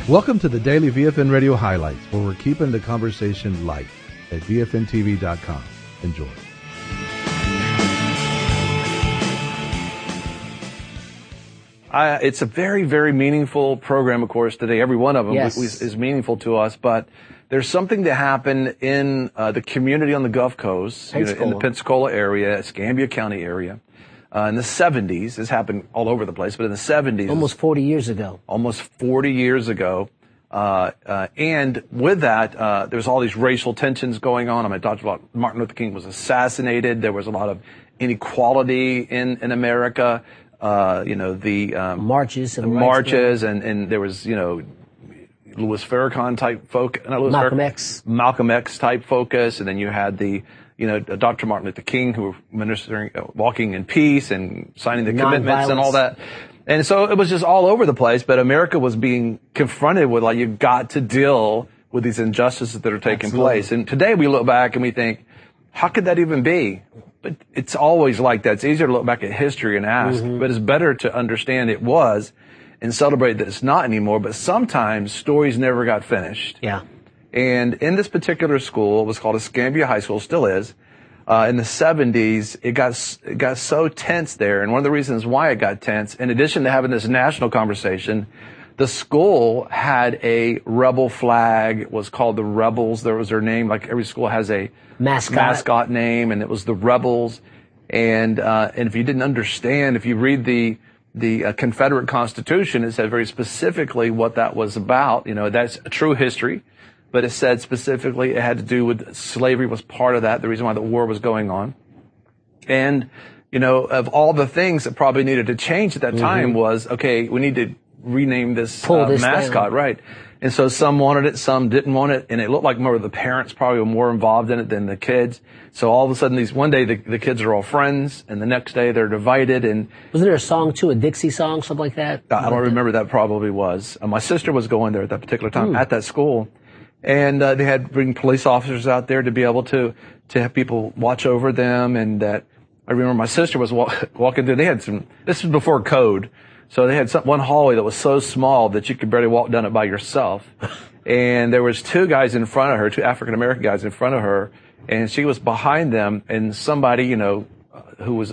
Welcome to the Daily VFN Radio Highlights, where we're keeping the conversation light at VFNTV.com. Enjoy. It's a very, very meaningful program, of course, today. Every one of them Yes. is meaningful to us, but there's something that happened in the community on the Gulf Coast, in the Pensacola area, Escambia County area, in the 70s. This happened all over the place, but in the 70s. Almost 40 years ago. Almost 40 years ago. And with that, there's all these racial tensions going on. I mean, I talked about Martin Luther King was assassinated. There was a lot of inequality in America. The marches, and there was, Louis Farrakhan type focus, Malcolm X type focus, and then you had Dr. Martin Luther King, who were ministering, walking in peace and signing the commitments and all that. And so it was just all over the place, but America was being confronted with, like, you've got to deal with these injustices that are taking place. And today we look back and we think, how could that even be? But it's always like that. It's easier to look back at history and ask, but it's better to understand it was and celebrate that it's not anymore. But sometimes stories never got finished. Yeah. And in this particular school, it was called Escambia High School, still is. In the 70s, it got so tense there. And one of the reasons why it got tense, in addition to having this national conversation, the school had a rebel flag. It was called the Rebels. There was their name. Like every school has a mascot name, and it was the Rebels. And if you didn't understand, if you read the Confederate Constitution, it said very specifically what that was about. That's a true history, but it said specifically it had to do with slavery was part of that, the reason why the war was going on. And, of all the things that probably needed to change at that time was, okay, we need to rename this mascot, right? And so some wanted it, some didn't want it, and it looked like more of the parents probably were more involved in it than the kids. So all of a sudden, one day the kids are all friends, and the next day they're divided. And wasn't there a song too, a Dixie song, something like that? I don't remember. That probably was. My sister was going there at that particular time at that school, and they had bring police officers out there to be able to have people watch over them. And that I remember my sister was walking through. They had this was before code. So they had one hallway that was so small that you could barely walk down it by yourself. And there was two guys in front of her, two African-American guys in front of her, and she was behind them, and somebody, who was,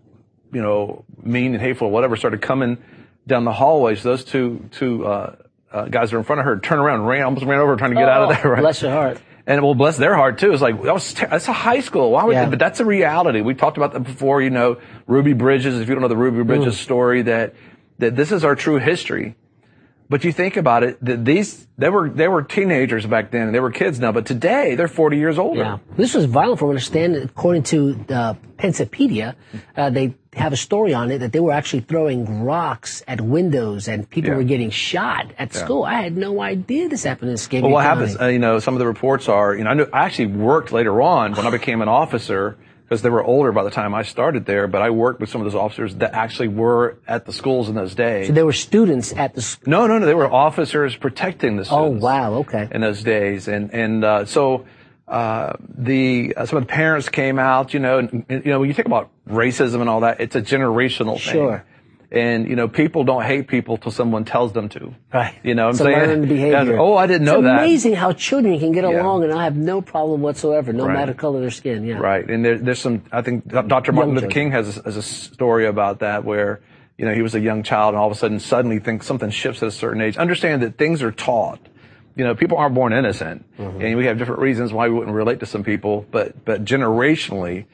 mean and hateful or whatever started coming down the hallway. So those two guys were in front of her, turned around and almost ran over trying to get out of there, right? Bless your heart. And well, bless their heart too. It's like, that's a high school. Why would but that's a reality. We talked about that before, Ruby Bridges, if you don't know the Ruby Bridges story, that this is our true history. But you think about it, that they were teenagers back then, and they were kids now, but today they're 40 years older. Yeah. This was violent, from what I understand. According to Pensapedia, they have a story on it that they were actually throwing rocks at windows and people were getting shot at school. I had no idea this happened in Escambia Well, what County. happens, some of the reports are, I actually worked later on when I became an officer, because they were older by the time I started there, but I worked with some of those officers that actually were at the schools in those days. So they were students at the school? No, they were officers protecting the students. Oh, wow, okay. In those days. So some of the parents came out, and when you think about racism and all that, it's a generational thing. Sure. And, people don't hate people till someone tells them to. Right. You know what I'm it's saying? a learned behavior. Oh, I didn't know that. It's amazing how children can get along and I have no problem whatsoever, no matter color of their skin. Yeah. Right. And there's some, I think Dr. Martin Luther King has a story about that where, he was a young child and all of a suddenly thinks something shifts at a certain age. Understand that things are taught. People aren't born innocent. And we have different reasons why we wouldn't relate to some people, but generationally,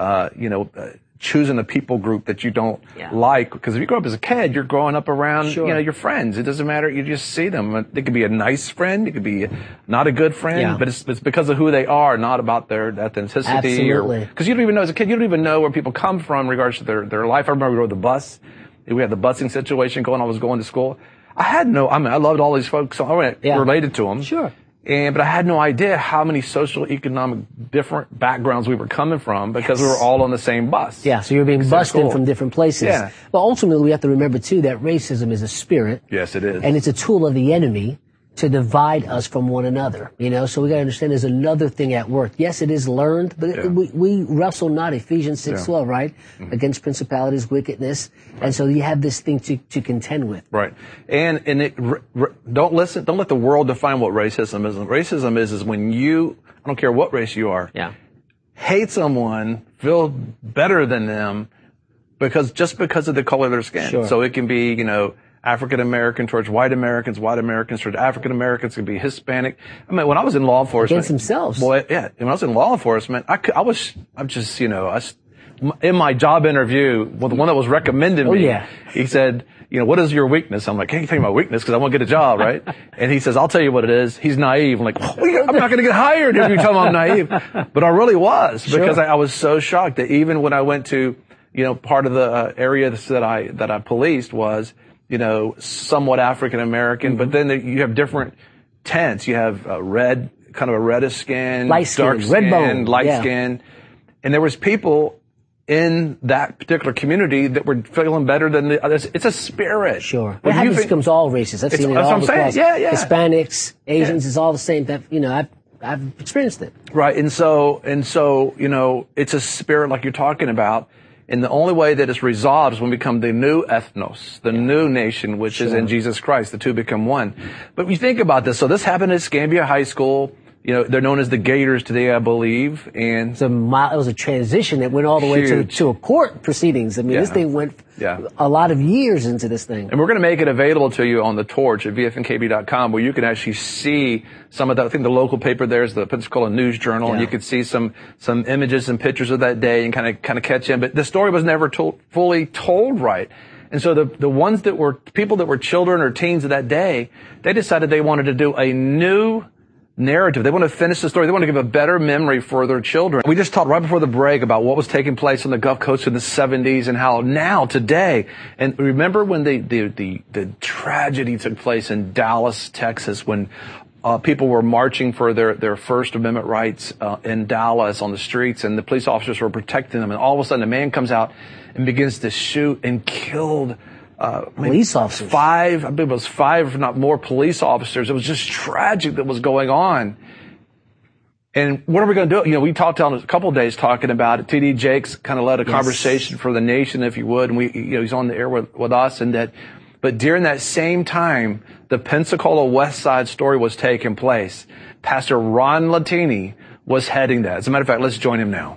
choosing a people group that you don't like. Because if you grow up as a kid, you're growing up around, your friends. It doesn't matter. You just see them. They could be a nice friend. It could be not a good friend. But it's because of who they are, not about their ethnicity. Absolutely. Because you don't even know, as a kid, you don't even know where people come from in regards to their life. I remember we rode the bus. We had the busing situation going. I was going to school. I loved all these folks. So I related to them. Sure. But I had no idea how many social, economic, different backgrounds we were coming from because we were all on the same bus. Yeah, so you're being bussed in from different places. Yeah. But ultimately, we have to remember, too, that racism is a spirit. Yes, it is. And it's a tool of the enemy. to divide us from one another, so we got to understand there's another thing at work. Yes, it is learned, but we wrestle not, Ephesians 6:12, right? Mm-hmm. Against principalities, wickedness. And so you have this thing to contend with. Right. And don't let the world define what racism is. Racism is when you, I don't care what race you are, hate someone, feel better than them because of the color of their skin. Sure. So it can be, African American towards white Americans towards African Americans, could be Hispanic. I mean, when I was in law enforcement, against themselves. Boy, when I was in law enforcement, in my job interview, well, the one that was recommended me, he said, what is your weakness? I'm like, can't you tell me my weakness because I want to get a job, right? And he says, I'll tell you what it is. He's naive. I'm like, I'm not going to get hired if you tell me I'm naive. But I really was because I was so shocked that even when I went to, part of the area that I policed was, somewhat African American, but then you have different tints. You have red, kind of a reddish skin, light skin, dark skin, red bone, light skin. And there was people in that particular community that were feeling better than the others. It's a spirit. Sure. It happens becomes all races. I've seen it all across. Hispanics, Asians, it's all the same. I've experienced it. Right. And so, it's a spirit like you're talking about. And the only way that it's resolved is when we become the new ethnos, the new nation, which is in Jesus Christ. The two become one. But when you think about this, so this happened at Escambia High School. They're known as the Gators today, I believe. And it was a transition that went all the way to a court proceedings. I mean, this thing went a lot of years into this thing. And we're going to make it available to you on the Torch at vfnkb.com, where you can actually see some of that. I think the local paper there is the Pensacola News Journal, and you can see some images and pictures of that day and kind of catch in. But the story was never fully told right. And so the ones that were people that were children or teens of that day, they decided they wanted to do a new narrative. They want to finish the story. They want to give a better memory for their children. We just talked right before the break about what was taking place on the Gulf Coast in the 70s and how now, today, and remember when the tragedy took place in Dallas, Texas, when people were marching for their First Amendment rights in Dallas on the streets, and the police officers were protecting them, and all of a sudden a man comes out and begins to shoot and killed police officers. I believe it was 5, if not more, police officers. It was just tragic that was going on. And what are we going to do? We talked on a couple of days talking about it. T.D. Jakes kind of led a conversation for the nation, if you would, and he's on the air with us, but during that same time, the Pensacola West Side story was taking place. Pastor Ron Latini was heading that. As a matter of fact, let's join him now.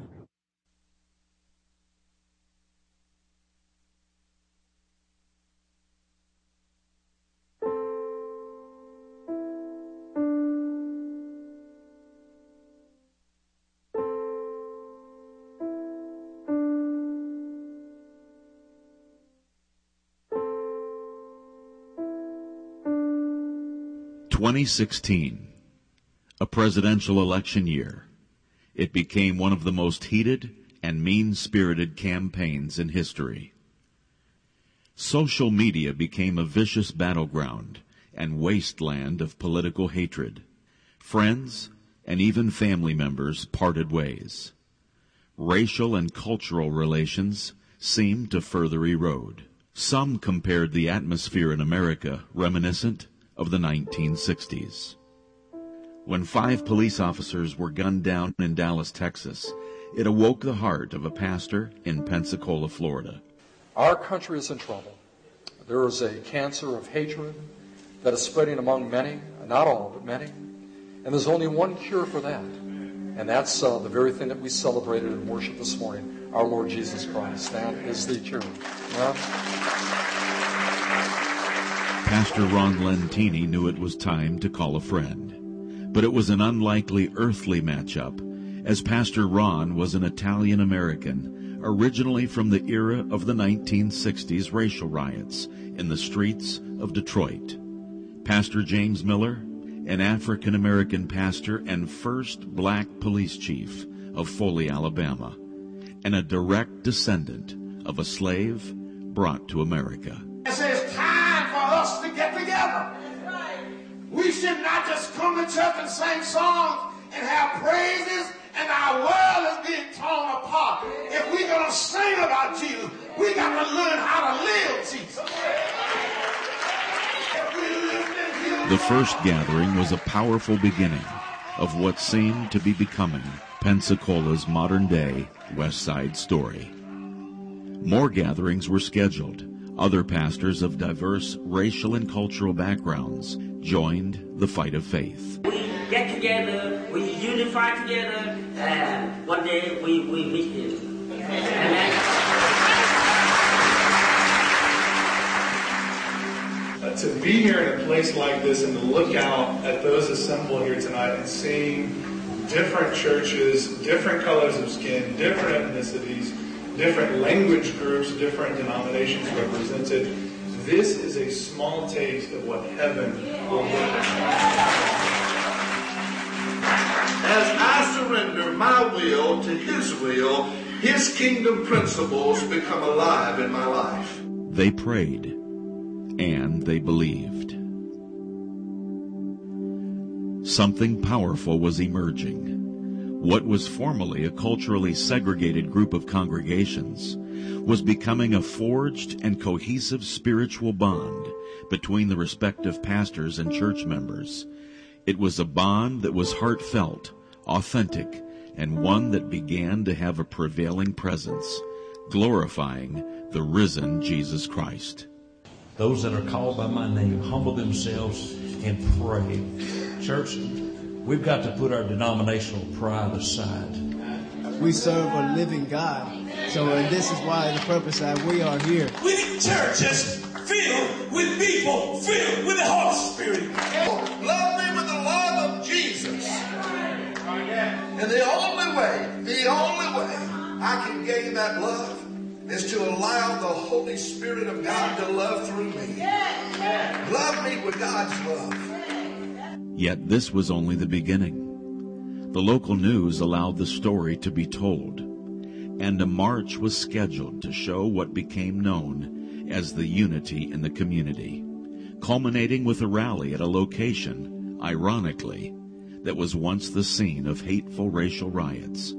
(2016), a presidential election year. It became one of the most heated and mean-spirited campaigns in history. Social media became a vicious battleground and wasteland of political hatred. Friends and even family members parted ways. Racial and cultural relations seemed to further erode. Some compared the atmosphere in America reminiscent of the 1960s. When 5 police officers were gunned down in Dallas, Texas, it awoke the heart of a pastor in Pensacola, Florida. Our country is in trouble. There is a cancer of hatred that is spreading among many, not all, but many. And there's only one cure for that. And that's the very thing that we celebrated in worship this morning, our Lord Jesus Christ. That is the cure. Pastor Ron Lentini knew it was time to call a friend. But it was an unlikely earthly matchup, as Pastor Ron was an Italian-American, originally from the era of the 1960s racial riots in the streets of Detroit. Pastor James Miller, an African-American pastor and first black police chief of Foley, Alabama, and a direct descendant of a slave brought to America. It's time for us to get together. We should not just come to church and sing songs and have praises and our world is being torn apart. If we're going to sing about Jesus, we got to learn how to live Jesus. If we live in here The first gathering was a powerful beginning of what seemed to be becoming Pensacola's modern-day West Side Story. More gatherings were scheduled. Other pastors of diverse racial and cultural backgrounds joined the fight of faith. We get together, we unify together, and one day we meet him. To be here in a place like this and to look out at those assembled here tonight and seeing different churches, different colors of skin, different ethnicities, different language groups, different denominations represented, this is a small taste of what heaven will look like. As I surrender my will to His will, His kingdom principles become alive in my life. They prayed, and they believed. Something powerful was emerging. What was formerly a culturally segregated group of congregations was becoming a forged and cohesive spiritual bond between the respective pastors and church members. It was a bond that was heartfelt, authentic, and one that began to have a prevailing presence, glorifying the risen Jesus Christ. Those that are called by my name humble themselves and pray. Church, we've got to put our denominational pride aside. We serve a living God. So this is why the purpose that we are here. We need churches filled with people, filled with the Holy Spirit. Love me with the love of Jesus. And the only way I can gain that love is to allow the Holy Spirit of God to love through me. Love me with God's love. Yet this was only the beginning. The local news allowed the story to be told, and a march was scheduled to show what became known as the unity in the community, culminating with a rally at a location, ironically, that was once the scene of hateful racial riots.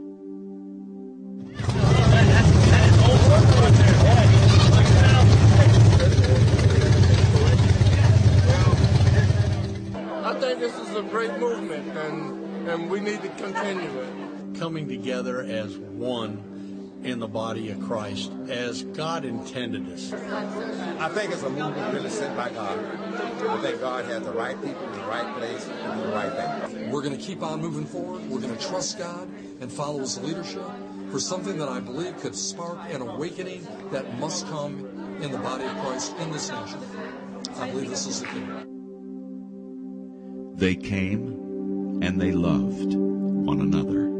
I think this is a great movement, and we need to continue it. Coming together as one in the body of Christ, as God intended us. I think it's a movement really sent by God. I think God has the right people in the right place to do the right thing. We're going to keep on moving forward. We're going to trust God and follow His leadership for something that I believe could spark an awakening that must come in the body of Christ in this nation. I believe this is the key. They came and they loved one another.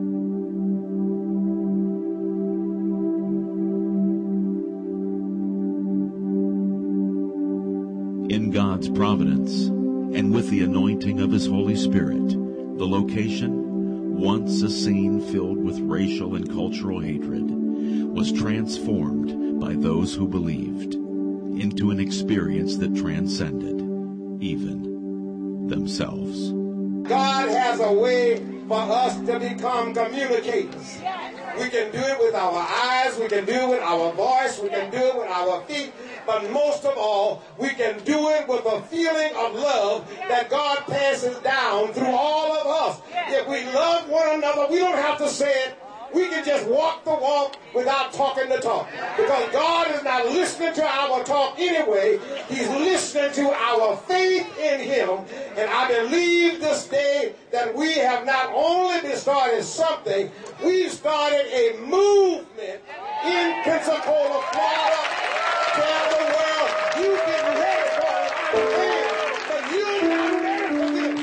In God's providence, and with the anointing of His Holy Spirit, the location, once a scene filled with racial and cultural hatred, was transformed by those who believed into an experience that transcended even themselves. God has a way for us to become communicators. We can do it with our eyes, we can do it with our voice, we can do it with our feet, but most of all, we can do it with a feeling of love that God passes down through all of us. If we love one another, we don't have to say it. We can just walk the walk without talking the talk. Because God is not listening to our talk anyway. He's listening to our faith in Him. And I believe this day that we have not only started something, we've started a movement in Pensacola, Florida. Tell the world, you get ready for it, but you're not ready for this.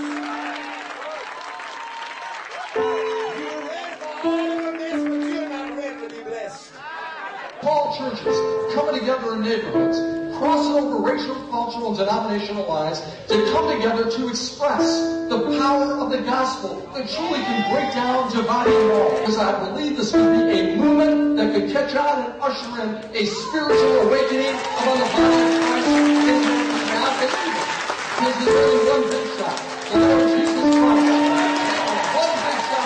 You're ready for all of this, but you're not ready to be blessed. All churches coming together in neighborhoods, crossing over racial, cultural, and denominational lines to come together to express the power of the gospel that truly can break down dividing walls. Because I believe this could be a movement that could catch on and usher in a spiritual awakening among the body of Christ. And I believe it. Because there's only one big shot, the Lord Jesus Christ. One big shot.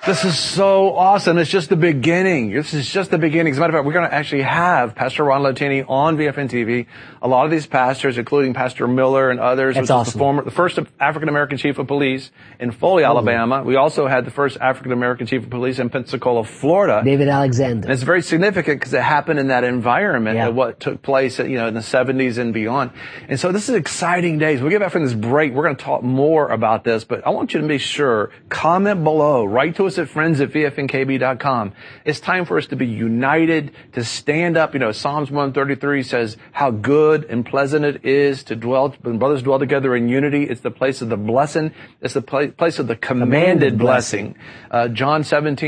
This is so awesome. It's just the beginning. This is just the beginning. As a matter of fact, we're going to actually have Pastor Ron Latini on VFN TV. A lot of these pastors, including Pastor Miller and others, That's which is awesome. the first African-American chief of police in Foley, Alabama. We also had the first African-American chief of police in Pensacola, Florida. David Alexander. And it's very significant because it happened in that environment of what took place, in the 70s and beyond. And so this is exciting days. We'll get back from this break. We're going to talk more about this, but I want you to be sure, comment below, write to us at friends@vfnkb.com. It's time for us to be united, to stand up. Psalms 133 says how good and pleasant it is to dwell, when brothers dwell together in unity. It's the place of the blessing. It's the place of the commanded blessing. John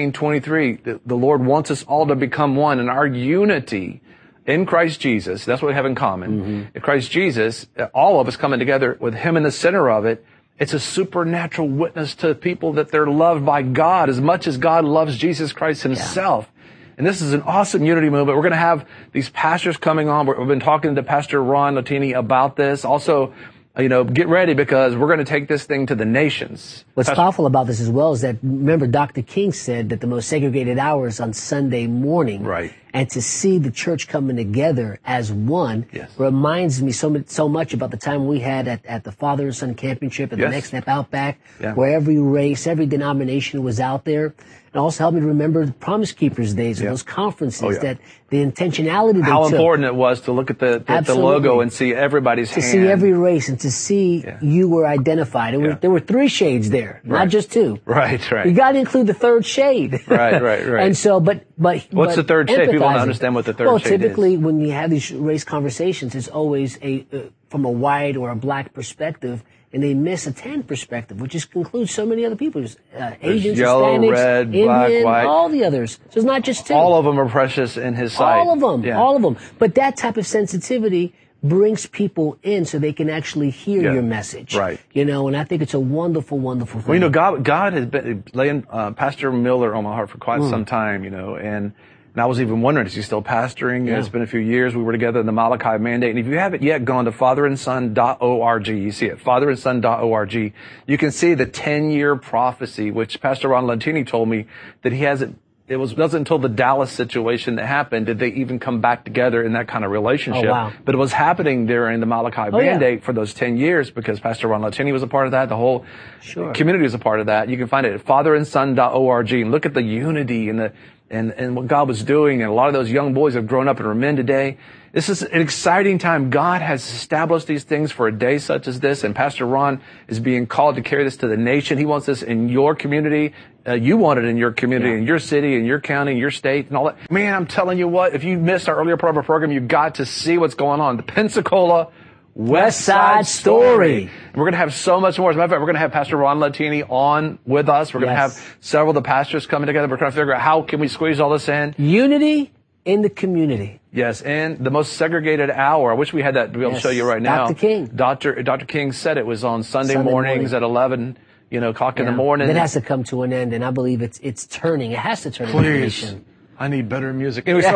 17:23, the Lord wants us all to become one, and our unity in Christ Jesus, that's what we have in common. In Christ Jesus, all of us coming together with Him in the center of it, it's a supernatural witness to people that they're loved by God as much as God loves Jesus Christ Himself. And this is an awesome unity movement. We're going to have these pastors coming on. We've been talking to Pastor Ron Latini about this. Also, get ready because we're going to take this thing to the nations. What's powerful about this as well is that, remember, Dr. King said that the most segregated hour is on Sunday morning. Right. And to see the church coming together as one reminds me so much about the time we had at the Father and Son Camping Trip at the Next Step Outback, where every race, every denomination was out there. And also helped me to remember the Promise Keepers days and those conferences, that the intentionality how they took. important it was to look at the logo and see everybody's hand. To see every race and to see you were identified. There were 3 shades there, not just 2. Right. You got to include the 3rd shade. Right. And so, but what's the 3rd shade? People don't understand what the 3rd shade is. Well, typically when you have these race conversations, it's always from a white or a black perspective, and they miss a tan perspective, which includes so many other people. Asians, yellow, Hispanics, red, Indian, black, white. all the others. So it's not just 2. All of them are precious in His sight. All of them. But that type of sensitivity brings people in so they can actually hear your message. Right. And I think it's a wonderful, wonderful thing. Well, God has been laying Pastor Miller on my heart for quite some time, and I was even wondering, is he still pastoring? It's been a few years. We were together in the Malachi Mandate. And if you haven't yet gone to fatherandson.org, you see it, fatherandson.org, you can see the 10-year prophecy, which Pastor Ron Latini told me that he hasn't, wasn't until the Dallas situation that happened did they even come back together in that kind of relationship. Oh, wow. But it was happening during the Malachi Mandate for those 10 years because Pastor Ron Latini was a part of that. The whole community was a part of that. You can find it at fatherandson.org and look at the unity and what God was doing. And a lot of those young boys have grown up and are men today. This is an exciting time. God has established these things for a day such as this, and Pastor Ron is being called to carry this to the nation. He wants this in your community. You want it in your community, in your city, in your county, in your state, and all that. Man, I'm telling you what, if you missed our earlier part of our program, you've got to see what's going on. The Pensacola West Side Story. And we're going to have so much more. As a matter of fact, we're going to have Pastor Ron Latini on with us. We're going to have several of the pastors coming together. We're trying to figure out how can we squeeze all this in. Unity in the community. Yes, and the most segregated hour. I wish we had that to be able to show you right now. Dr. King. Dr. King said it was on Sunday mornings at 11, o'clock in the morning. That has to come to an end, and I believe it's turning. It has to turn. Please, I need better music. Anyway,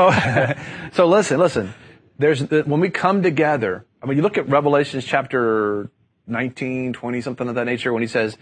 so listen. When we come together, I mean, you look at Revelations chapter 19, 20, something of that nature, when he says,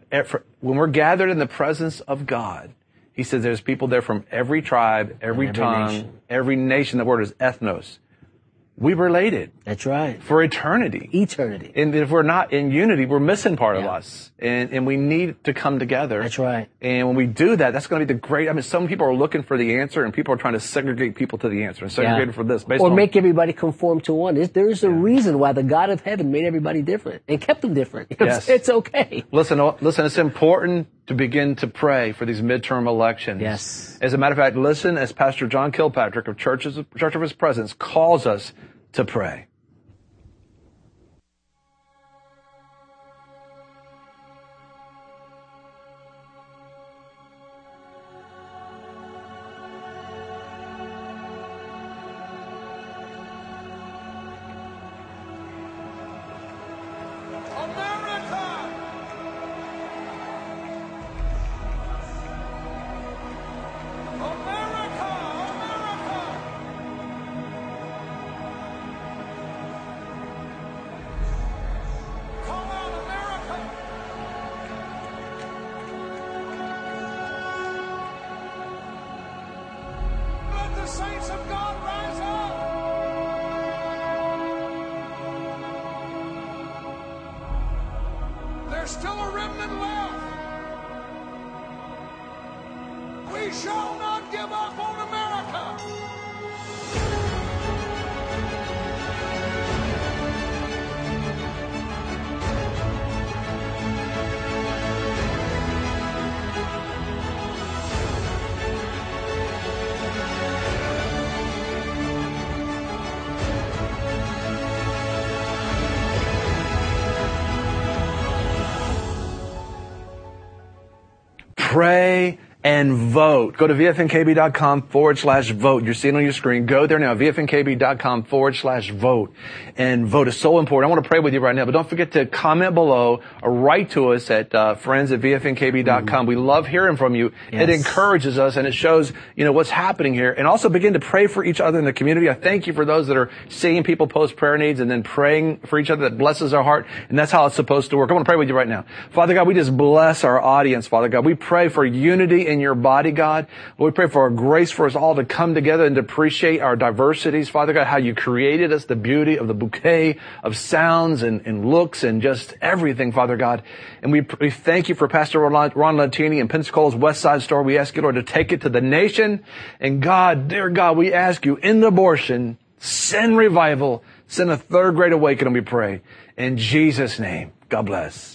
when we're gathered in the presence of God, he says there's people there from every tribe, every tongue, every nation. The word is ethnos. We related. That's right. For eternity. Eternity. And if we're not in unity, we're missing part of us. And we need to come together. That's right. And when we do that, that's going to be some people are looking for the answer, and people are trying to segregate people to the answer and segregate for this. Or make everybody conform to one. There is a reason why the God of heaven made everybody different and kept them different. It's okay. Listen, it's important to begin to pray for these midterm elections. Yes. As a matter of fact, listen as Pastor John Kilpatrick of Church of His Presence calls us to pray. saints of God rise up. There's still a remnant left. We shall not give up on America. Pray and vote. Go to vfnkb.com/vote. You're seeing on your screen. Go there now, vfnkb.com/vote. And vote is so important. I want to pray with you right now, but don't forget to comment below or write to us at friends@vfnkb.com. We love hearing from you. Yes. It encourages us and it shows, what's happening here. And also begin to pray for each other in the community. I thank you for those that are seeing people post prayer needs and then praying for each other. That blesses our heart. And that's how it's supposed to work. I want to pray with you right now. Father God, we just bless our audience, Father God. We pray for unity in your body, God. Lord, we pray for a grace for us all to come together and to appreciate our diversities, Father God, how you created us, the beauty of the bouquet of sounds and looks and just everything, Father God. And we thank you for Pastor Ron Latini and Pensacola's West Side Store. We ask you, Lord, to take it to the nation. And God, dear God, we ask you in the abortion, send revival, send a third great awakening, we pray. In Jesus' name, God bless.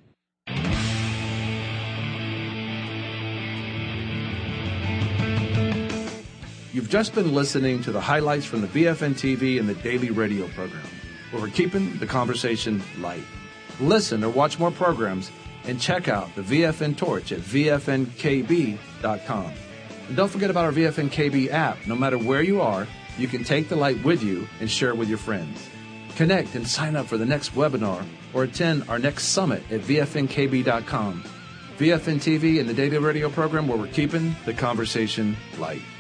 You've just been listening to the highlights from the VFN TV and the daily radio program, where we're keeping the conversation light. Listen or watch more programs and check out the VFN Torch at vfnkb.com. And don't forget about our VFN KB app. No matter where you are, you can take the light with you and share it with your friends. Connect and sign up for the next webinar or attend our next summit at vfnkb.com. VFN TV and the daily radio program, where we're keeping the conversation light.